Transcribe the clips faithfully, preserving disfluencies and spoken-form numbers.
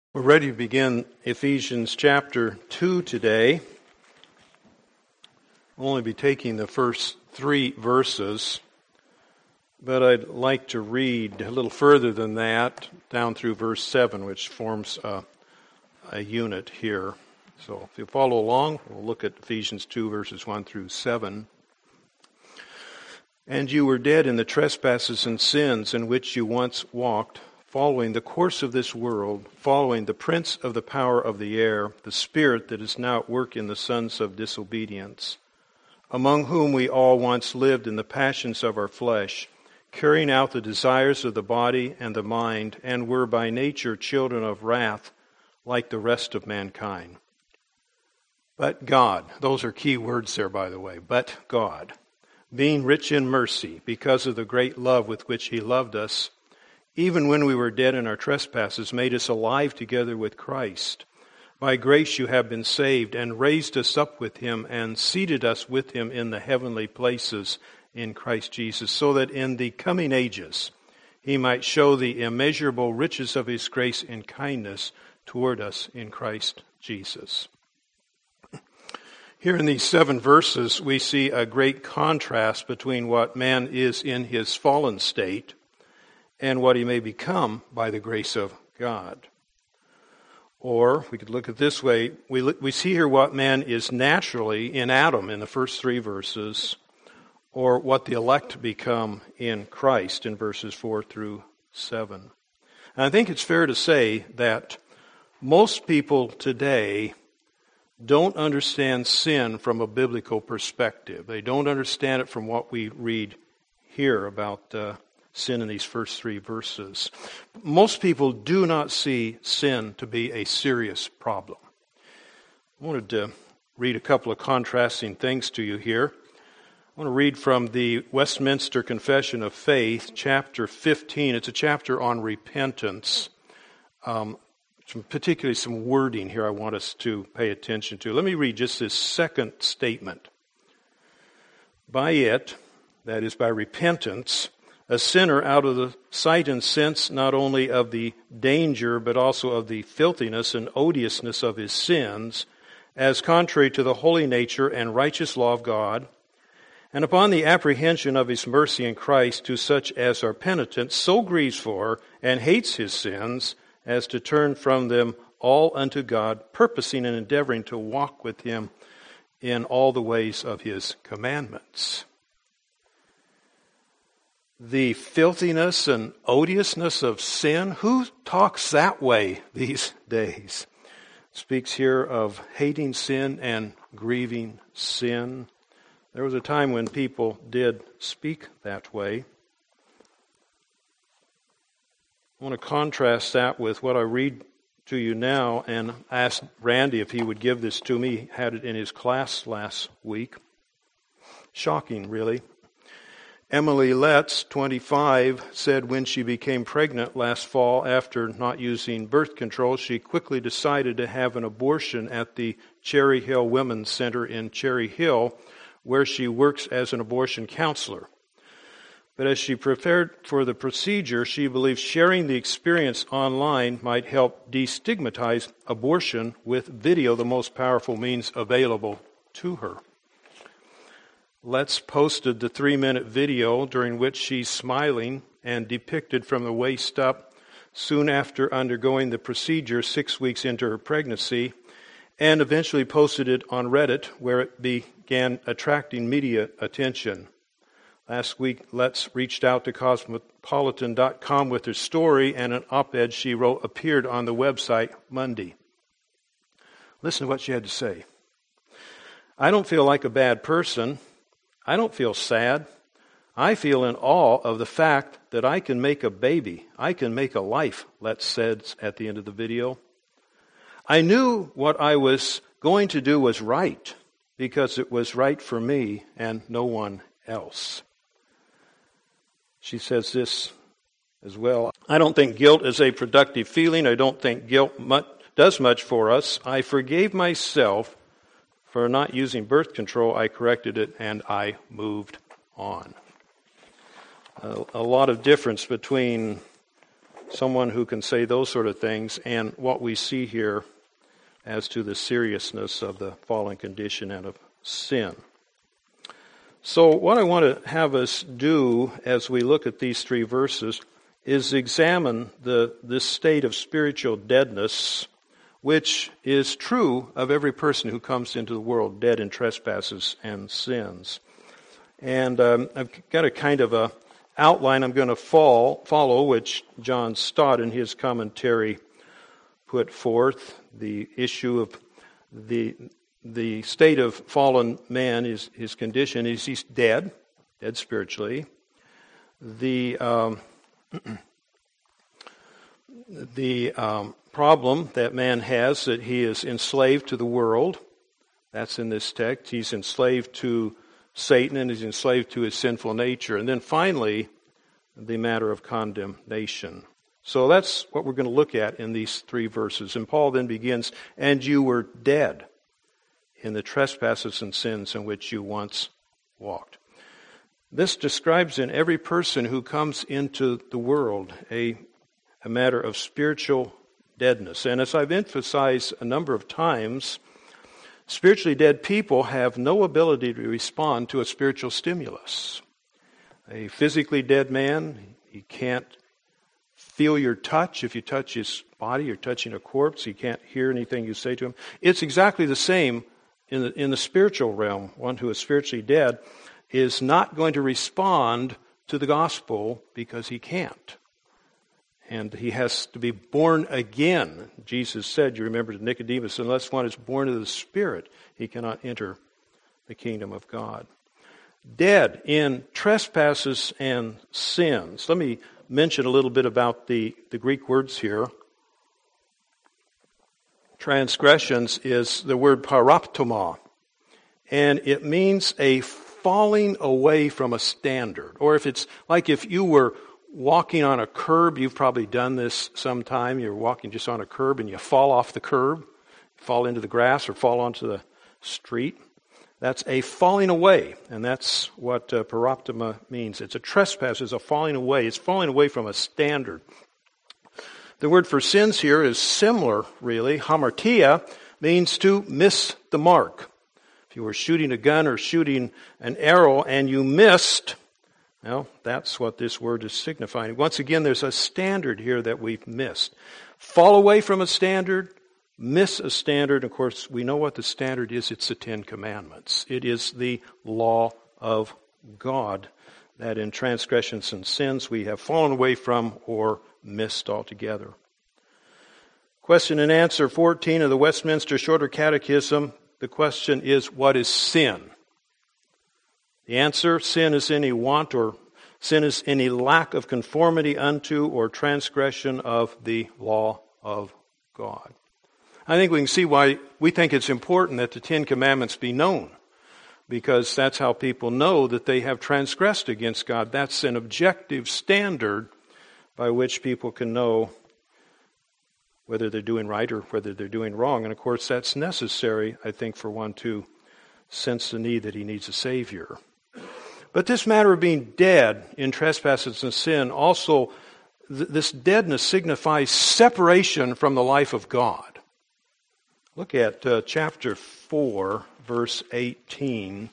We're ready to begin Ephesians chapter two today. We'll only be taking the first three verses, but I'd like to read a little further than that, down through verse seven, which forms a, a unit here. So if you follow along, we'll look at Ephesians two, verses one through seven. And you were dead in the trespasses and sins in which you once walked, following the course of this world, following the prince of the power of the air, the spirit that is now at work in the sons of disobedience, among whom we all once lived in the passions of our flesh, carrying out the desires of the body and the mind, and were by nature children of wrath, like the rest of mankind. But God, those are key words there, by the way, but God, being rich in mercy, because of the great love with which He loved us, even when we were dead in our trespasses, made us alive together with Christ. By grace you have been saved, and raised us up with Him, and seated us with Him in the heavenly places in Christ Jesus, so that in the coming ages He might show the immeasurable riches of His grace and kindness toward us in Christ Jesus. Here in these seven verses, we see a great contrast between what man is in his fallen state and what he may become by the grace of God. Or, we could look at it this way, we, we see here what man is naturally in Adam in the first three verses, or what the elect become in Christ in verses four through seven. And I think it's fair to say that most people today don't understand sin from a biblical perspective. They don't understand it from what we read here about uh, sin in these first three verses. Most people do not see sin to be a serious problem. I wanted to read a couple of contrasting things to you here. I want to read from the Westminster Confession of Faith, chapter fifteen. It's a chapter on repentance. Um, some, particularly some wording here I want us to pay attention to. Let me read just this second statement. By it, that is by repentance, a sinner out of the sight and sense not only of the danger but also of the filthiness and odiousness of his sins, as contrary to the holy nature and righteous law of God, and upon the apprehension of His mercy in Christ to such as are penitent, so grieves for and hates his sins as to turn from them all unto God, purposing and endeavoring to walk with Him in all the ways of His commandments. The filthiness and odiousness of sin, who talks that way these days? It speaks here of hating sin and grieving sin. There was a time when people did speak that way. I want to contrast that with what I read to you now, and asked Randy if he would give this to me. He had it in his class last week. Shocking, really. Emily Letts, twenty-five, said when she became pregnant last fall after not using birth control, she quickly decided to have an abortion at the Cherry Hill Women's Center in Cherry Hill, where she works as an abortion counselor. But as she prepared for the procedure, she believed sharing the experience online might help destigmatize abortion with video, the most powerful means available to her. Let's posted the three-minute video during which she's smiling and depicted from the waist up soon after undergoing the procedure six weeks into her pregnancy, and eventually posted it on Reddit, where it began attracting media attention. Last week, Letts reached out to Cosmopolitan dot com with her story, and an op-ed she wrote appeared on the website Monday. Listen to what she had to say. I don't feel like a bad person. I don't feel sad. I feel in awe of the fact that I can make a baby. I can make a life, Letts said at the end of the video. I knew what I was going to do was right because it was right for me and no one else. She says this as well. I don't think guilt is a productive feeling. I don't think guilt much, does much for us. I forgave myself for not using birth control. I corrected it and I moved on. A, a lot of difference between someone who can say those sort of things and what we see here as to the seriousness of the fallen condition and of sin. So what I want to have us do as we look at these three verses is examine the this state of spiritual deadness, which is true of every person who comes into the world, dead in trespasses and sins. And um, I've got a kind of a outline I'm going to fall, follow, which John Stott in his commentary put forth. The issue of the the state of fallen man, is his condition is he's dead, dead spiritually. The um, the um, problem that man has, that he is enslaved to the world. That's in this text. He's enslaved to Satan and he's enslaved to his sinful nature. And then finally, the matter of condemnation. So that's what we're going to look at in these three verses. And Paul then begins, and you were dead in the trespasses and sins in which you once walked. This describes in every person who comes into the world a, a matter of spiritual deadness. And as I've emphasized a number of times, spiritually dead people have no ability to respond to a spiritual stimulus. A physically dead man, he can't feel your touch. If you touch his body, you're touching a corpse. He can't hear anything you say to him. It's exactly the same in the, in the spiritual realm. One who is spiritually dead is not going to respond to the gospel because he can't. And he has to be born again. Jesus said, you remember to Nicodemus, unless one is born of the Spirit, he cannot enter the kingdom of God. Dead in trespasses and sins. Let me mention a little bit about the, the Greek words here. Transgressions is the word paraptoma, and it means a falling away from a standard. Or if it's like if you were walking on a curb, you've probably done this sometime. You're walking just on a curb and you fall off the curb, fall into the grass or fall onto the street. That's a falling away, and that's what uh, paraptoma means. It's a trespass, it's a falling away. It's falling away from a standard. The word for sins here is similar, really. Hamartia means to miss the mark. If you were shooting a gun or shooting an arrow and you missed, well, that's what this word is signifying. Once again, there's a standard here that we've missed. Fall away from a standard, miss a standard. Of course, we know what the standard is. It's the Ten Commandments. It is the law of God that in transgressions and sins we have fallen away from or missed altogether. Question and answer fourteen of the Westminster Shorter Catechism. The question is, what is sin? The answer, sin is any want or sin is any lack of conformity unto or transgression of the law of God. I think we can see why we think it's important that the Ten Commandments be known, because that's how people know that they have transgressed against God. That's an objective standard by which people can know whether they're doing right or whether they're doing wrong. And of course, that's necessary, I think, for one to sense the need that he needs a Savior. But this matter of being dead in trespasses and sin, also, th- this deadness signifies separation from the life of God. Look at uh, chapter four, verse eighteen.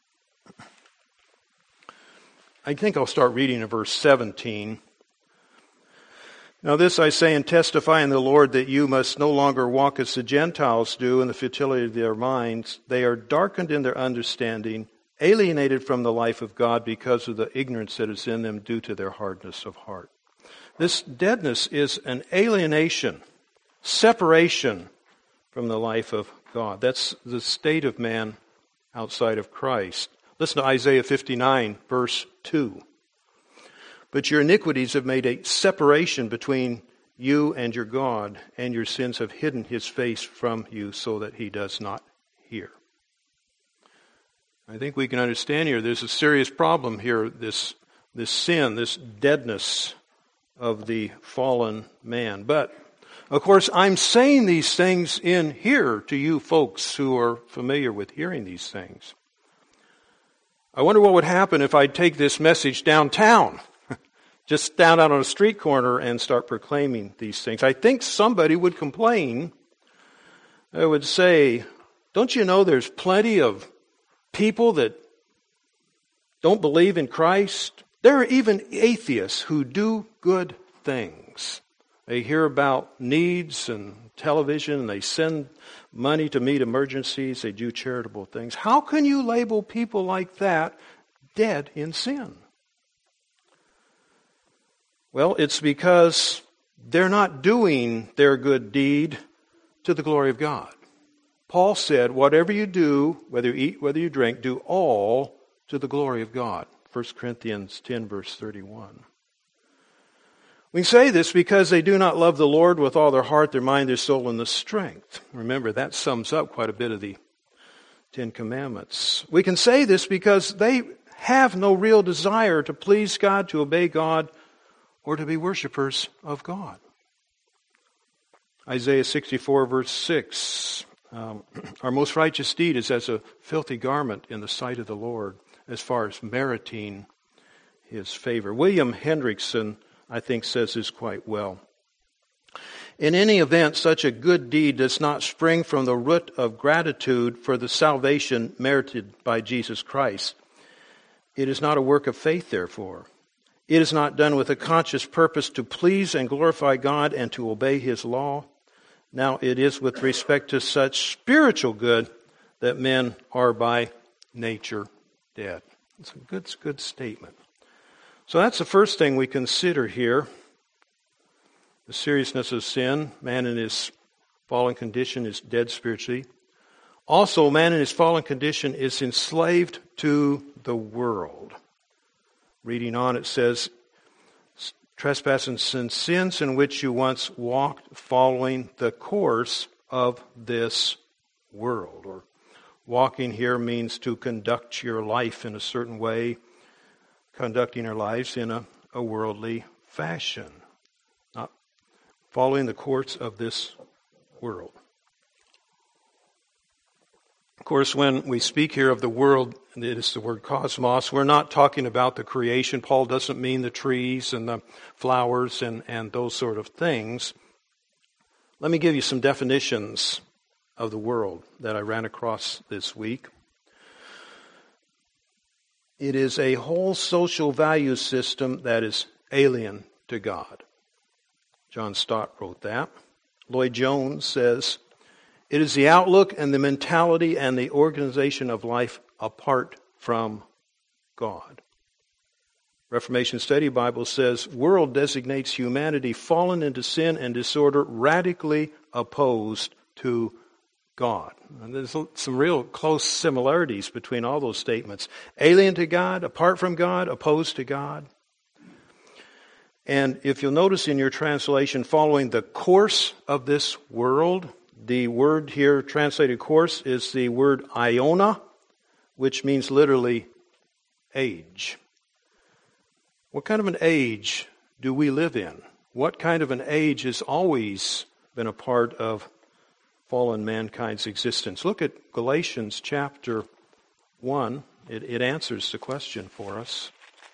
I think I'll start reading in verse seventeen. Now this I say and testify in the Lord, that you must no longer walk as the Gentiles do in the futility of their minds. They are darkened in their understanding, alienated from the life of God because of the ignorance that is in them due to their hardness of heart. This deadness is an alienation, separation from the life of God. That's the state of man outside of Christ. Listen to Isaiah fifty-nine, verse two. But your iniquities have made a separation between you and your God, and your sins have hidden his face from you so that he does not hear. I think we can understand here there's a serious problem here, this, this sin, this deadness of the fallen man. But, of course, I'm saying these things in here to you folks who are familiar with hearing these things. I wonder what would happen if I'd take this message downtown just stand out on a street corner and start proclaiming these things. I think somebody would complain. I would say, don't you know there's plenty of people that don't believe in Christ? There are even atheists who do good things. They hear about needs and television, and they send money to meet emergencies. They do charitable things. How can you label people like that dead in sin? Well, it's because they're not doing their good deed to the glory of God. Paul said, whatever you do, whether you eat, whether you drink, do all to the glory of God. First Corinthians ten, verse thirty-one. We say this because they do not love the Lord with all their heart, their mind, their soul, and their strength. Remember, that sums up quite a bit of the Ten Commandments. We can say this because they have no real desire to please God, to obey God, or to be worshipers of God. Isaiah sixty-four, verse six. Um, Our most righteous deed is as a filthy garment in the sight of the Lord, as far as meriting His favor. William Hendrickson, I think, says this quite well. In any event, such a good deed does not spring from the root of gratitude for the salvation merited by Jesus Christ. It is not a work of faith, therefore. It is not done with a conscious purpose to please and glorify God and to obey His law. Now it is with respect to such spiritual good that men are by nature dead. It's a good, good statement. So that's the first thing we consider here. The seriousness of sin. Man in his fallen condition is dead spiritually. Also, man in his fallen condition is enslaved to the world. Reading on, it says, trespasses and sins in which you once walked following the course of this world. Or walking here means to conduct your life in a certain way, conducting our lives in a, a worldly fashion, not following the course of this world. Of course, when we speak here of the world, it is the word cosmos, we're not talking about the creation. Paul doesn't mean the trees and the flowers and, and those sort of things. Let me give you some definitions of the world that I ran across this week. It is a whole social value system that is alien to God. John Stott wrote that. Lloyd Jones says, it is the outlook and the mentality and the organization of life apart from God. Reformation Study Bible says, world designates humanity fallen into sin and disorder, radically opposed to God. And there's some real close similarities between all those statements. Alien to God, apart from God, opposed to God. And if you'll notice in your translation, following the course of this world, the word here translated course is the word Iona, which means literally age. What kind of an age do we live in? What kind of an age has always been a part of fallen mankind's existence? Look at Galatians chapter one. It, it answers the question for us.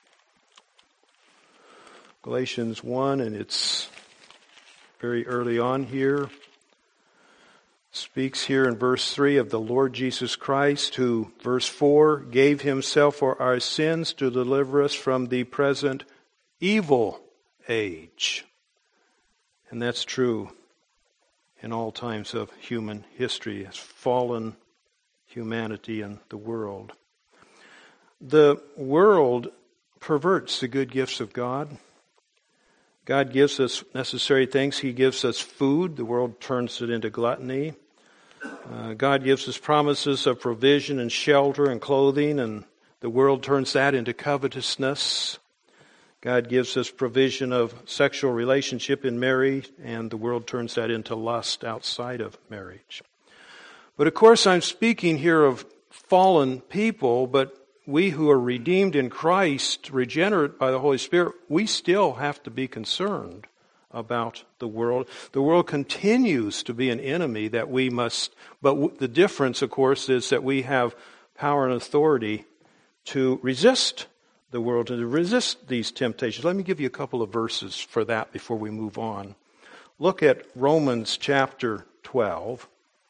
Galatians one, and it's very early on here. Speaks here in verse three of the Lord Jesus Christ, who, verse four, gave himself for our sins to deliver us from the present evil age. And that's true in all times of human history, as fallen humanity and the world. The world perverts the good gifts of God. God gives us necessary things. He gives us food. The world turns it into gluttony. Uh, God gives us promises of provision and shelter and clothing, and the world turns that into covetousness. God gives us provision of sexual relationship in marriage, and the world turns that into lust outside of marriage. But of course, I'm speaking here of fallen people, but we who are redeemed in Christ, regenerate by the Holy Spirit, we still have to be concerned about the world. The world continues to be an enemy that we must, but w- the difference, of course, is that we have power and authority to resist the world, to resist these temptations. Let me give you a couple of verses for that before we move on. Look at Romans chapter twelve,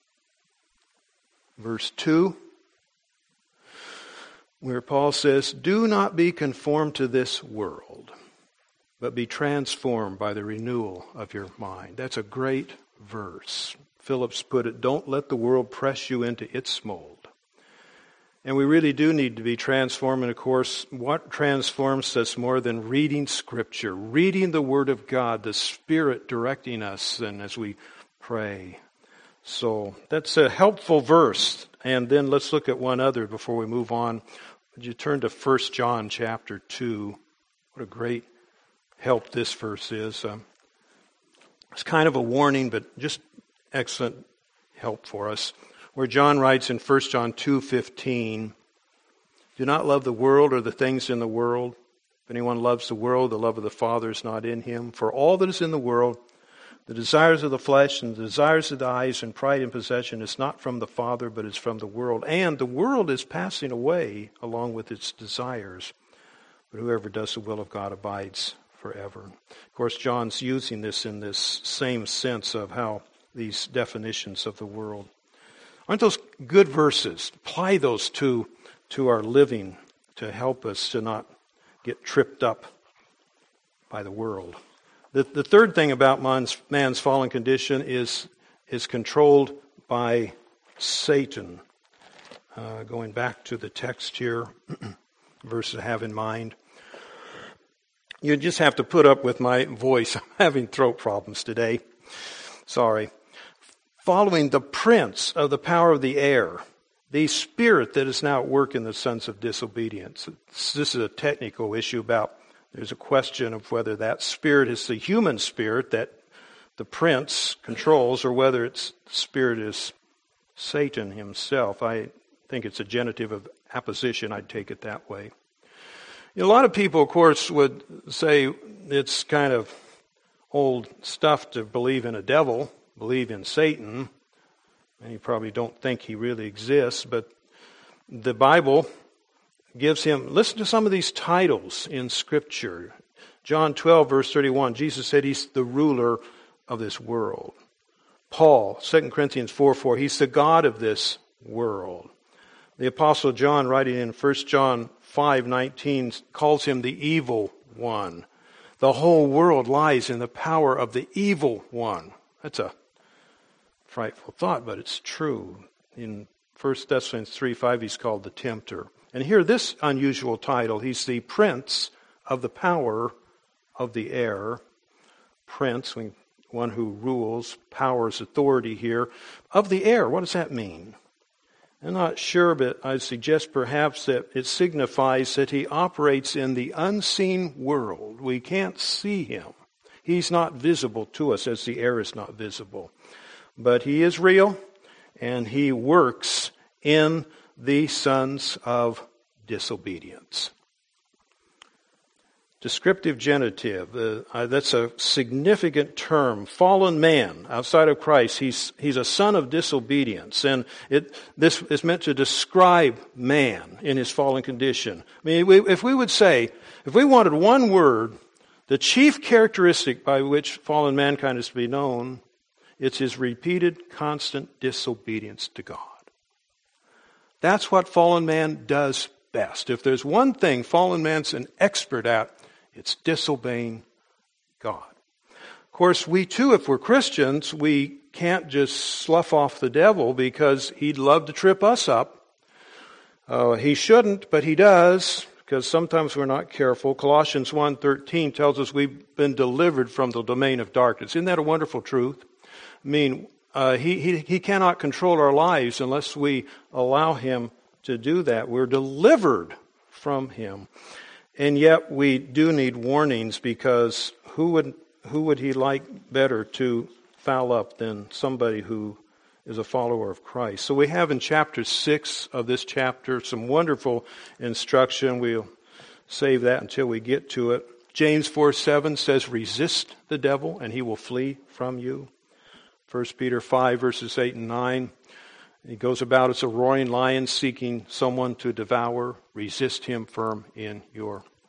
verse two, where Paul says, "Do not be conformed to this world, but be transformed by the renewal of your mind." That's a great verse. Phillips put it, don't let the world press you into its mold. And we really do need to be transformed. And of course, what transforms us more than reading Scripture, reading the Word of God, the Spirit directing us and as we pray. So that's a helpful verse. And then let's look at one other before we move on. Would you turn to First John chapter two? What a great help this verse is. Um, it's kind of a warning, but just excellent help for us. Where John writes in First John two fifteen, "Do not love the world or the things in the world. If anyone loves the world, the love of the Father is not in him. For all that is in the world, the desires of the flesh and the desires of the eyes and pride in possession is not from the Father, but is from the world. And the world is passing away along with its desires. But whoever does the will of God abides forever." Of course, John's using this in this same sense of how these definitions of the world. Aren't those good verses? Apply those to, to our living to help us to not get tripped up by the world. The, the third thing about man's, man's fallen condition is, is controlled by Satan. Uh, going back to the text here, verse to have in mind. You just have to put up with my voice. I'm having throat problems today. Sorry. Following the prince of the power of the air, the spirit that is now at work in the sons of disobedience. This is a technical issue about, there's a question of whether that spirit is the human spirit that the prince controls or whether its spirit is Satan himself. I think it's a genitive of apposition. I'd take it that way. You know, a lot of people, of course, would say it's kind of old stuff to believe in a devil, believe in Satan, and you probably don't think he really exists, but the Bible gives him, listen to some of these titles in Scripture. John twelve, verse thirty-one, Jesus said he's the ruler of this world. Paul, Second Corinthians four four, he's the God of this world. The Apostle John, writing in First John five nineteen, calls him the evil one. The whole world lies in the power of the evil one. That's a frightful thought, but it's true. In First Thessalonians three five, he's called the tempter. And here, this unusual title, he's the prince of the power of the air. Prince, one who rules, powers, authority here. Of the air, what does that mean? I'm not sure, but I suggest perhaps that it signifies that he operates in the unseen world. We can't see him. He's not visible to us as the air is not visible. But he is real, and he works in the sons of disobedience. Descriptive genitive, uh, uh, that's a significant term. Fallen man, outside of Christ, he's he's a son of disobedience. And it this is meant to describe man in his fallen condition. I mean, we, if we would say, if we wanted one word, the chief characteristic by which fallen mankind is to be known, it's his repeated, constant disobedience to God. That's what fallen man does best. If there's one thing fallen man's an expert at, it's disobeying God. Of course, we too, if we're Christians, we can't just slough off the devil because he'd love to trip us up. Uh, he shouldn't, but he does, because sometimes we're not careful. Colossians one thirteen tells us we've been delivered from the domain of darkness. Isn't that a wonderful truth? I mean, uh, he, he, he cannot control our lives unless we allow him to do that. We're delivered from him. And yet we do need warnings, because who would who would he like better to foul up than somebody who is a follower of Christ? So we have in chapter six of this chapter some wonderful instruction. We'll save that until we get to it. James four seven says, resist the devil and he will flee from you. First Peter five verses eight and nine. He goes about as a roaring lion seeking someone to devour. Resist him firm in your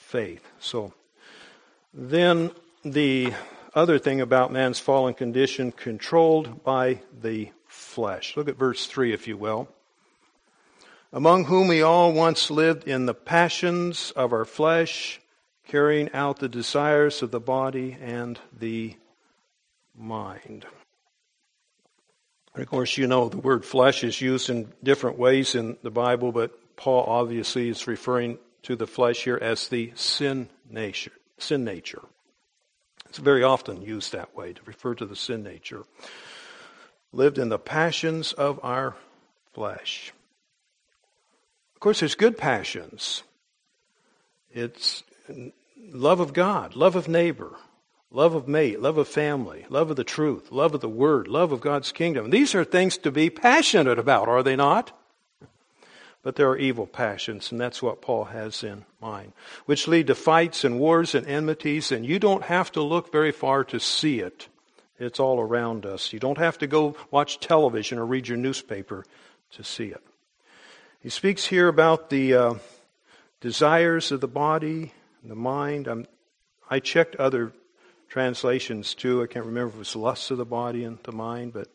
faith. So then the other thing about man's fallen condition, controlled by the flesh. Look at verse three, if you will. Among whom we all once lived in the passions of our flesh, carrying out the desires of the body and the mind. And of course, you know the word flesh is used in different ways in the Bible, but Paul obviously is referring to the flesh here as the sin nature. Sin nature. It's very often used that way, to refer to the sin nature. Lived in the passions of our flesh. Of course, there's good passions. It's love of God, love of neighbor, love of mate, love of family, love of the truth, love of the word, love of God's kingdom. These are things to be passionate about, are they not? But there are evil passions, and that's what Paul has in mind, which lead to fights and wars and enmities, and you don't have to look very far to see it. It's all around us. You don't have to go watch television or read your newspaper to see it. He speaks here about the uh, desires of the body and the mind. I'm, I checked other translations too. I can't remember if it was lusts of the body and the mind, but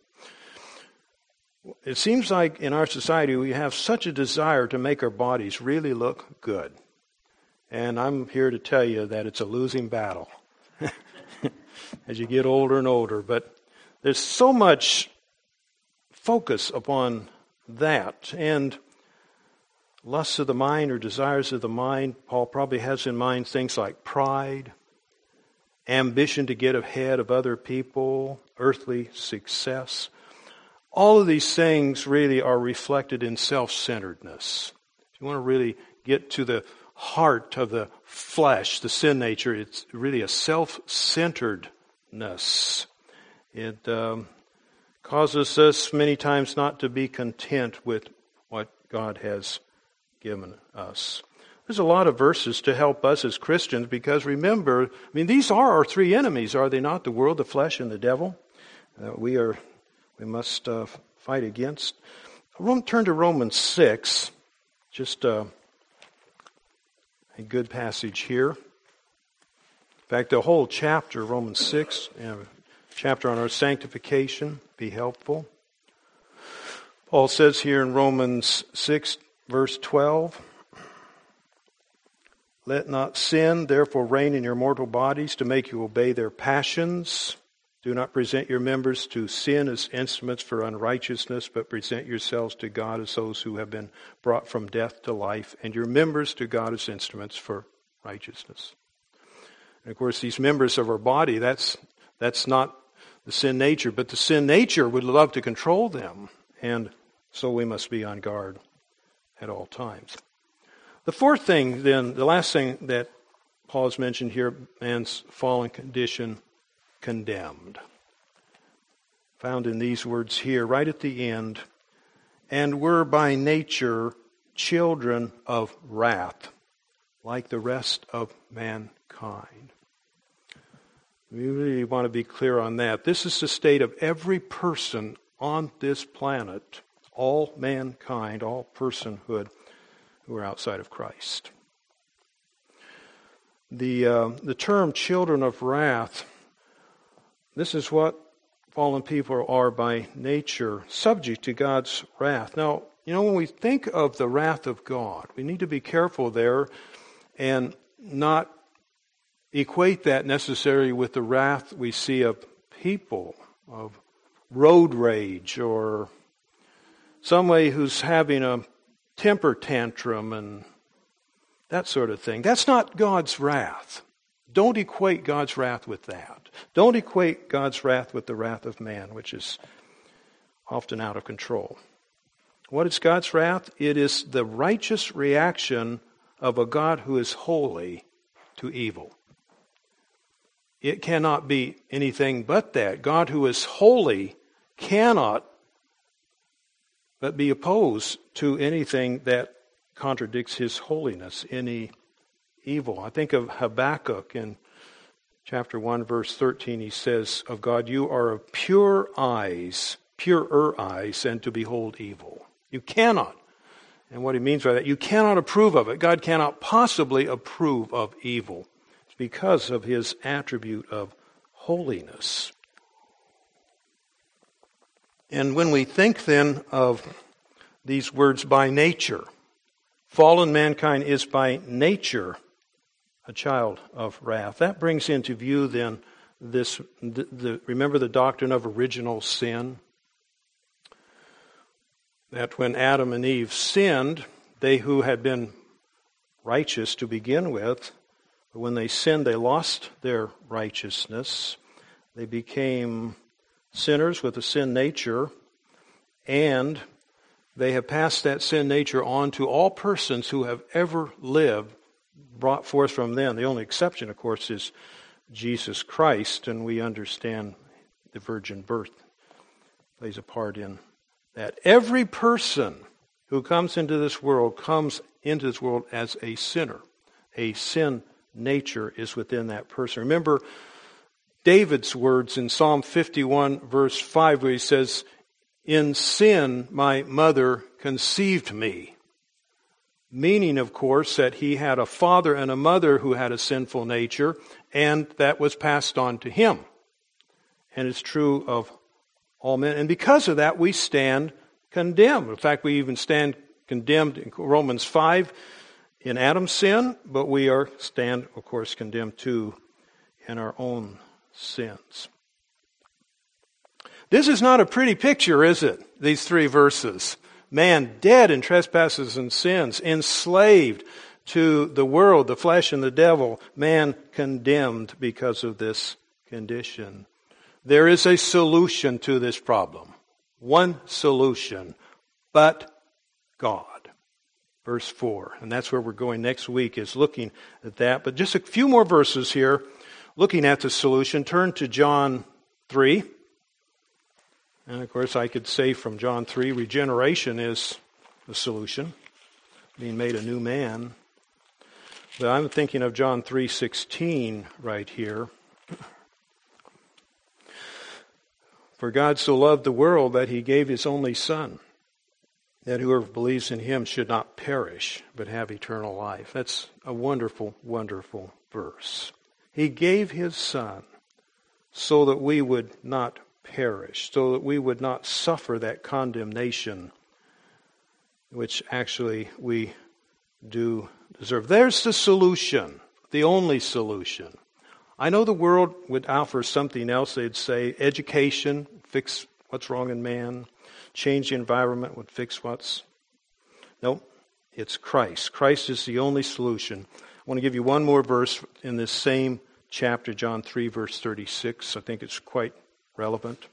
it seems like in our society we have such a desire to make our bodies really look good. And I'm here to tell you that it's a losing battle as you get older and older. But there's so much focus upon that. And lusts of the mind or desires of the mind, Paul probably has in mind things like pride, ambition to get ahead of other people, earthly success. All of these things really are reflected in self-centeredness. If you want to really get to the heart of the flesh, the sin nature, it's really a self-centeredness. It um, causes us many times not to be content with what God has given us. There's a lot of verses to help us as Christians because remember, I mean, these are our three enemies, are they not? The world, the flesh, and the devil. Uh, we are, we must uh, fight against. I'll turn to Romans six, just uh, a good passage here. In fact, the whole chapter, Romans six, a chapter on our sanctification, be helpful. Paul says here in Romans six, verse twelve, let not sin therefore reign in your mortal bodies to make you obey their passions. Do not present your members to sin as instruments for unrighteousness, but present yourselves to God as those who have been brought from death to life, and your members to God as instruments for righteousness. And of course, these members of our body, that's that's not the sin nature, but the sin nature would love to control them, and so we must be on guard at all times. The fourth thing, then, the last thing that Paul has mentioned here, man's fallen condition, condemned. Found in these words here, right at the end, and we're by nature children of wrath, like the rest of mankind. We really want to be clear on that. This is the state of every person on this planet, all mankind, all personhood, who are outside of Christ. The uh, the term children of wrath, this is what fallen people are by nature, subject to God's wrath. Now, you know, when we think of the wrath of God, we need to be careful there and not equate that necessarily with the wrath we see of people, of road rage, or somebody who's having a temper tantrum and that sort of thing. That's not God's wrath. Don't equate God's wrath with that. Don't equate God's wrath with the wrath of man, which is often out of control. What is God's wrath? It is the righteous reaction of a God who is holy to evil. It cannot be anything but that. God who is holy cannot but be opposed to anything that contradicts his holiness, any evil. I think of Habakkuk in chapter one, verse thirteen. He says of God, you are of pure eyes, purer eyes, and to behold evil. You cannot. And what he means by that, you cannot approve of it. God cannot possibly approve of evil. It's because of his attribute of holiness. And when we think then of these words by nature, fallen mankind is by nature a child of wrath. That brings into view then this, the, the, remember the doctrine of original sin? That when Adam and Eve sinned, they who had been righteous to begin with, but when they sinned, they lost their righteousness. They became sinners with a sin nature, and they have passed that sin nature on to all persons who have ever lived, brought forth from them. The only exception, of course, is Jesus Christ, and we understand the virgin birth plays a part in that. Every person who comes into this world comes into this world as a sinner. A sin nature is within that person. Remember David's words in Psalm fifty-one, verse five, where he says, "In sin my mother conceived me." Meaning, of course, that he had a father and a mother who had a sinful nature, and that was passed on to him. And it's true of all men. And because of that, we stand condemned. In fact, we even stand condemned in Romans five in Adam's sin, but we are stand, of course, condemned too in our own sins. This is not a pretty picture, is it? These three verses. Man dead in trespasses and sins, enslaved to the world, the flesh, and the devil. Man condemned because of this condition. There is a solution to this problem. One solution, but God. Verse four. And that's where we're going next week, is looking at that. But just a few more verses here, looking at the solution. Turn to John three. And of course, I could say from John three, regeneration is the solution, being made a new man. But I'm thinking of John three sixteen right here. For God so loved the world that he gave his only Son, that whoever believes in him should not perish, but have eternal life. That's a wonderful, wonderful verse. He gave his Son so that we would not perish, so that we would not suffer that condemnation which actually we do deserve. There's the solution, the only solution. I know the world would offer something else. They'd say education, fix what's wrong in man. Change the environment would fix what's... Nope, it's Christ. Christ is the only solution. I want to give you one more verse in this same chapter, John three, verse thirty-six. I think it's quite relevant.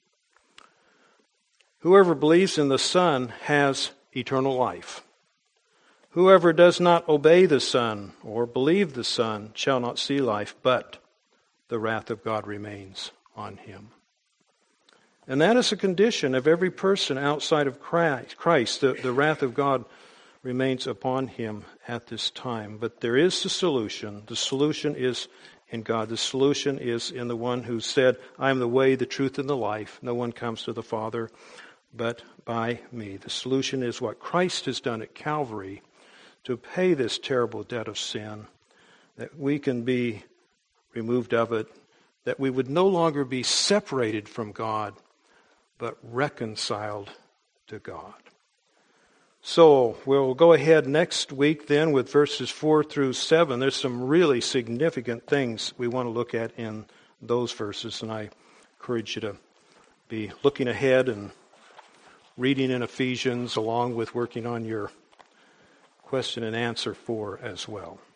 Whoever believes in the Son has eternal life. Whoever does not obey the Son or believe the Son shall not see life, but the wrath of God remains on him. And that is a condition of every person outside of Christ. The, the wrath of God remains upon him at this time. But there is the solution. The solution is in God. The solution is in the one who said, I am the way, the truth, and the life. No one comes to the Father but by me. The solution is what Christ has done at Calvary to pay this terrible debt of sin, that we can be removed of it, that we would no longer be separated from God, but reconciled to God. So we'll go ahead next week then with verses four through seven. There's some really significant things we want to look at in those verses, and I encourage you to be looking ahead and reading in Ephesians along with working on your question and answer four as well.